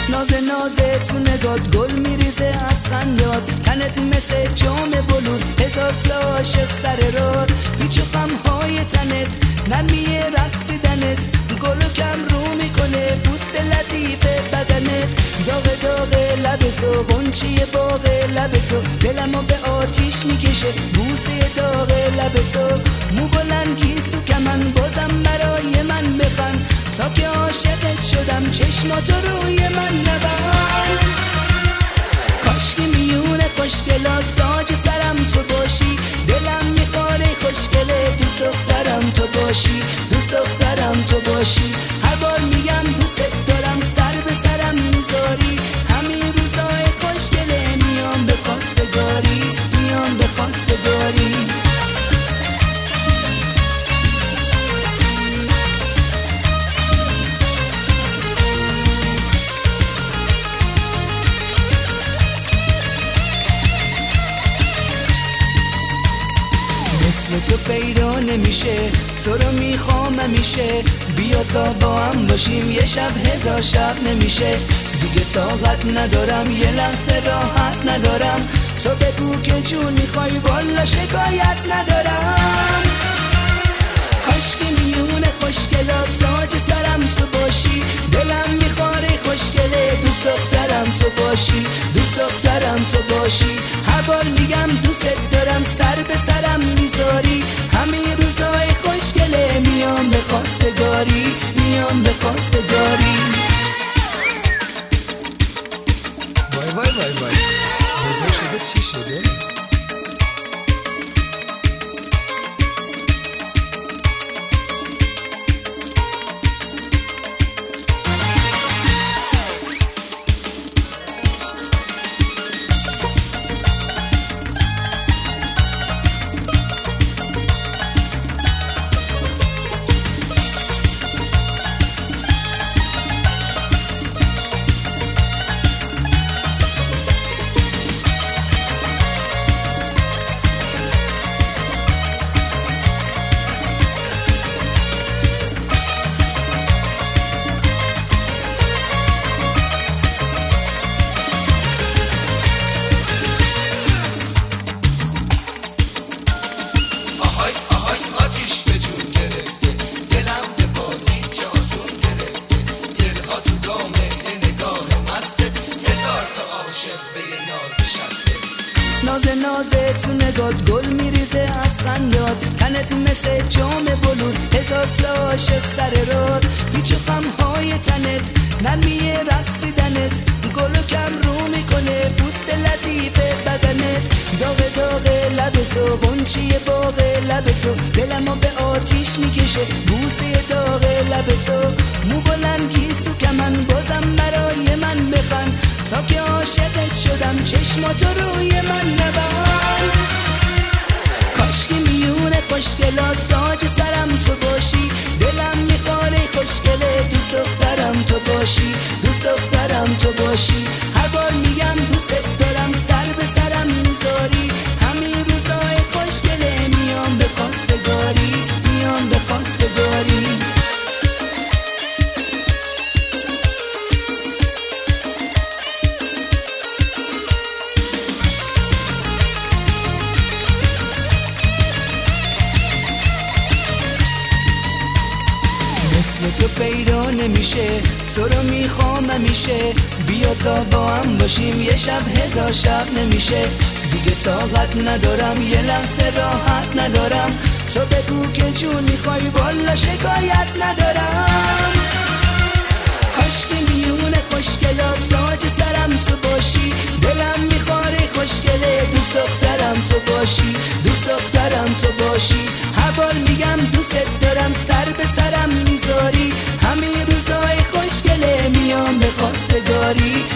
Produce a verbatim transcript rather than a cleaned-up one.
ناز نازه تو نگات گل میریزه از خندات، تنت مثل جام بلور، هزار تا عاشق سر راد، هیچ غمهای تنت نرمی رقصیدنت، گل و کم رو میکنه پوست لطیف بدنت، داغ داغ لب تو غنچه باغ لب تو، دلمو به آتیش میکشه بوسه داغ لب تو، مو بلند گیسو کمن بازم برای من بخند، تا که عاشقت شدم چشماتو روی من نبند. کاش که میون خوشگلات تاج سرم تو باشی، دلم میخواره خوشگله دوست دخترم تو باشی، دوست دخترم تو باشی، هر بار میگم دوست دارم سر به سرم میذاری، همین روزای خوشگله میام به خواستگاری، میام به خواستگاری. مثل تو پیدا نمیشه، تو رو میخوام همیشه، بیا تا با هم باشیم یه شب هزار شب نمیشه، دیگه طاقت ندارم یه لحظه راحت ندارم، تو بگو که جون میخوای والا شکایت ندارم. کاش که میونه خوشگلات تاج سرم تو باشی، دلم میخواره خوشگله دوست دخترم تو باشی، دوست دخترم تو باشی، هر بار میگم دوست دارم سر به سرم میذاری، همین روزای خوشگله میام به خواستگاری، میام به خواستگاری. وای وای وای وای موضوع شده چی شده؟ ناز نازه تو نگات گل میریزه از خندات، تنت مثل جام بلور، هزار تا عاشق سر راد، هیچ غمهای تنت نرمی رقصیدنت، گل و کم رو میکنه پوست لطیف بدنت، داغ داغ لب تو غنچه باغ لب تو، دلمو به آتیش میکشه بوسه داغ لب تو، مو بلند گیسو کمن بازم برای من بخند، تا که عاشقت شدم چشماتو روی من نبند. کاش که میونه خوشگلات تاج سرم تو باشی، دلم میخواره خوشگله دوست دخترم تو باشی، دوست دخترم تو باشی، هر بار میگم دوست دارم سر به سرم میذاری، همین روزای خوشگله میام به خواستگاری، میام به خواستگاری. مثل تو پیدا نمیشه، تو رو میخوام همیشه، بیا تا با هم باشیم یه شب هزار شب نمیشه، دیگه طاقت ندارم یه لحظه راحت ندارم، تو بگو که جون میخوای والا شکایت ندارم. کاش که میونه خوشگلات تاج سرم تو باشی، دلم میخواره خوشگله دوست دخترم تو باشی، دوست دخترم تو باشی، هر بار میگم دوست دارم سر به سرم میذاری، همین روزای خوشگله میام به خواستگاری،